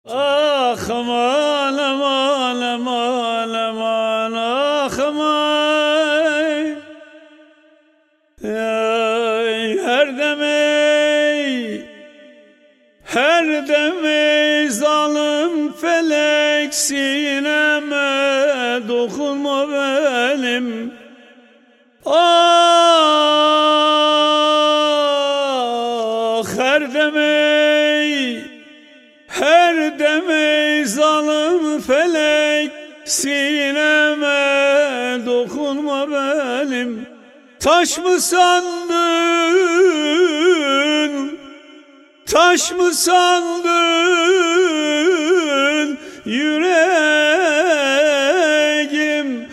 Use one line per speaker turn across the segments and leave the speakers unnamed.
Ah aman aman aman aman ah aman ey, her demey zalim felek sineme dokunma benim. Ah her demey zalim felek sineme dokunma benim. Taş mı sandın, taş mı sandın yüreğim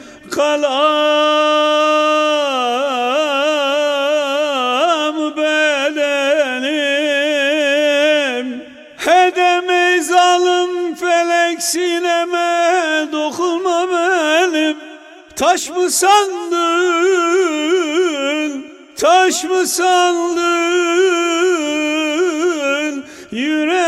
kalam bedenim. Hedeme zalim felek sineme dokunma benim. Taş mı sandın, taş mı sandın yüreğim